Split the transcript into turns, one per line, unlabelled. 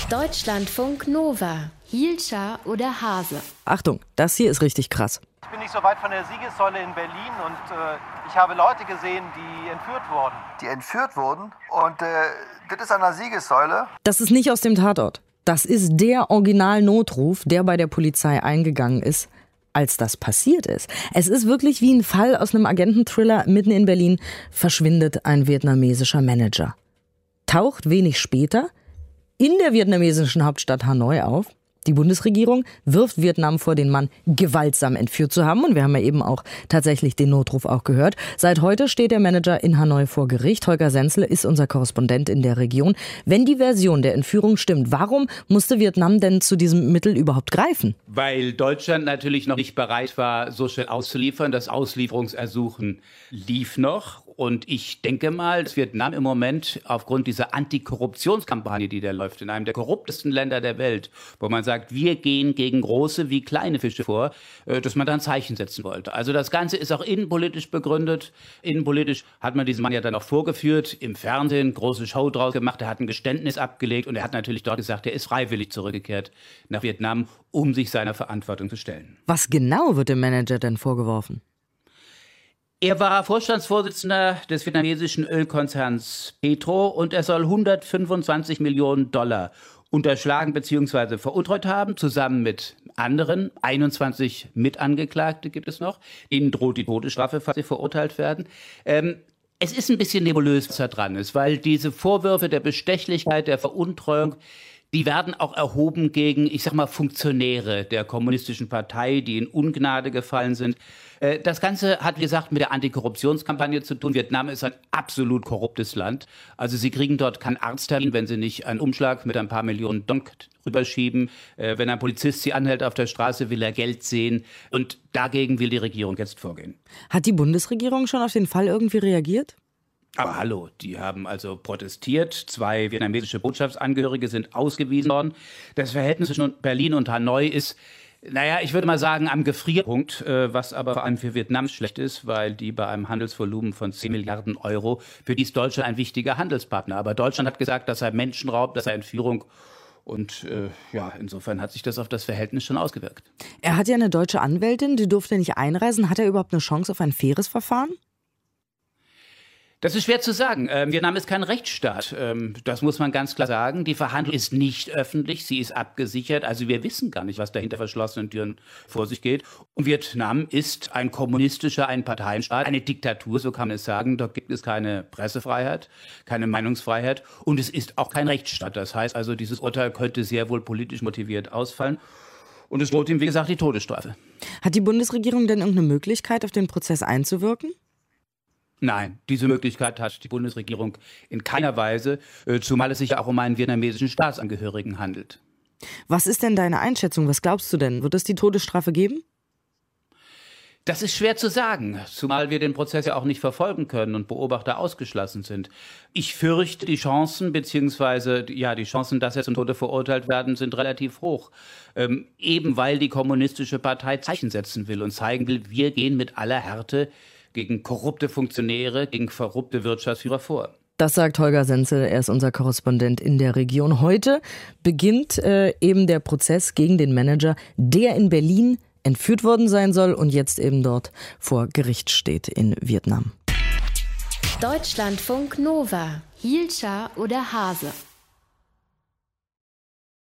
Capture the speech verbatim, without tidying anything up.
Deutschlandfunk Nova. Hielscher oder Hase?
Achtung, das hier ist richtig krass.
Ich bin nicht so weit von der Siegessäule in Berlin und äh, ich habe Leute gesehen, die entführt wurden.
Die entführt wurden? Und äh, das ist an der Siegessäule?
Das ist nicht aus dem Tatort. Das ist der Original-Notruf, der bei der Polizei eingegangen ist, als das passiert ist. Es ist wirklich wie ein Fall aus einem Agenten-Thriller. Mitten in Berlin verschwindet ein vietnamesischer Manager. Taucht wenig später in der vietnamesischen Hauptstadt Hanoi auf. Die Bundesregierung wirft Vietnam vor, den Mann gewaltsam entführt zu haben. Und wir haben ja eben auch tatsächlich den Notruf auch gehört. Seit heute steht der Manager in Hanoi vor Gericht. Holger Senzle ist unser Korrespondent in der Region. Wenn die Version der Entführung stimmt, warum musste Vietnam denn zu diesem Mittel überhaupt greifen?
Weil Deutschland natürlich noch nicht bereit war, so schnell auszuliefern. Das Auslieferungsersuchen lief noch. Und ich denke mal, dass Vietnam im Moment aufgrund dieser Antikorruptionskampagne, die da läuft, in einem der korruptesten Länder der Welt, wo man sagt, wir gehen gegen große wie kleine Fische vor, dass man da ein Zeichen setzen wollte. Also das Ganze ist auch innenpolitisch begründet. Innenpolitisch hat man diesen Mann ja dann auch vorgeführt, im Fernsehen, große Show draus gemacht. Er hat ein Geständnis abgelegt und er hat natürlich dort gesagt, er ist freiwillig zurückgekehrt nach Vietnam, um sich seiner Verantwortung zu stellen.
Was genau wird dem Manager denn vorgeworfen?
Er war Vorstandsvorsitzender des vietnamesischen Ölkonzerns Petro und er soll hundertfünfundzwanzig Millionen Dollar unterschlagen bzw. veruntreut haben, zusammen mit anderen. einundzwanzig Mitangeklagte gibt es noch. Ihnen droht die Todesstrafe, falls sie verurteilt werden. Ähm, es ist ein bisschen nebulös, was da dran ist, weil diese Vorwürfe der Bestechlichkeit, der Veruntreuung, die werden auch erhoben gegen, ich sag mal, Funktionäre der kommunistischen Partei, die in Ungnade gefallen sind. Das Ganze hat, wie gesagt, mit der Antikorruptionskampagne zu tun. Vietnam ist ein absolut korruptes Land. Also sie kriegen dort keinen Arzttermin, wenn sie nicht einen Umschlag mit ein paar Millionen Dong rüberschieben. Wenn ein Polizist sie anhält auf der Straße, will er Geld sehen. Und dagegen will die Regierung jetzt vorgehen.
Hat die Bundesregierung schon auf den Fall irgendwie reagiert?
Aber hallo, die haben also protestiert. Zwei vietnamesische Botschaftsangehörige sind ausgewiesen worden. Das Verhältnis zwischen Berlin und Hanoi ist, naja, ich würde mal sagen, am Gefrierpunkt, was aber vor allem für Vietnam schlecht ist, weil die bei einem Handelsvolumen von zehn Milliarden Euro, für die ist Deutschland ein wichtiger Handelspartner. Aber Deutschland hat gesagt, das sei Menschenraub, das sei Entführung. Und äh, ja, insofern hat sich das auf das Verhältnis schon ausgewirkt.
Er hat ja eine deutsche Anwältin, die durfte nicht einreisen. Hat er überhaupt eine Chance auf ein faires Verfahren?
Das ist schwer zu sagen. Ähm, Vietnam ist kein Rechtsstaat. Ähm, das muss man ganz klar sagen. Die Verhandlung ist nicht öffentlich, sie ist abgesichert. Also wir wissen gar nicht, was da hinter verschlossenen Türen vor sich geht. Und Vietnam ist ein kommunistischer Einparteienstaat, eine Diktatur, so kann man es sagen. Dort gibt es keine Pressefreiheit, keine Meinungsfreiheit und es ist auch kein Rechtsstaat. Das heißt also, dieses Urteil könnte sehr wohl politisch motiviert ausfallen. Und es droht ihm, wie gesagt, die Todesstrafe.
Hat die Bundesregierung denn irgendeine Möglichkeit, auf den Prozess einzuwirken?
Nein, diese Möglichkeit hat die Bundesregierung in keiner Weise, zumal es sich ja auch um einen vietnamesischen Staatsangehörigen handelt.
Was ist denn deine Einschätzung? Was glaubst du denn? Wird es die Todesstrafe geben?
Das ist schwer zu sagen, zumal wir den Prozess ja auch nicht verfolgen können und Beobachter ausgeschlossen sind. Ich fürchte, die Chancen, beziehungsweise ja, die Chancen, dass er zum Tode verurteilt werden, sind relativ hoch. Ähm, eben weil die kommunistische Partei Zeichen setzen will und zeigen will, wir gehen mit aller Härte gegen korrupte Funktionäre, gegen korrupte Wirtschaftsführer vor.
Das sagt Holger Senzle, er ist unser Korrespondent in der Region. Heute beginnt äh, eben der Prozess gegen den Manager, der in Berlin entführt worden sein soll und jetzt eben dort vor Gericht steht in Vietnam.
Deutschlandfunk Nova. Hielscher oder Hase?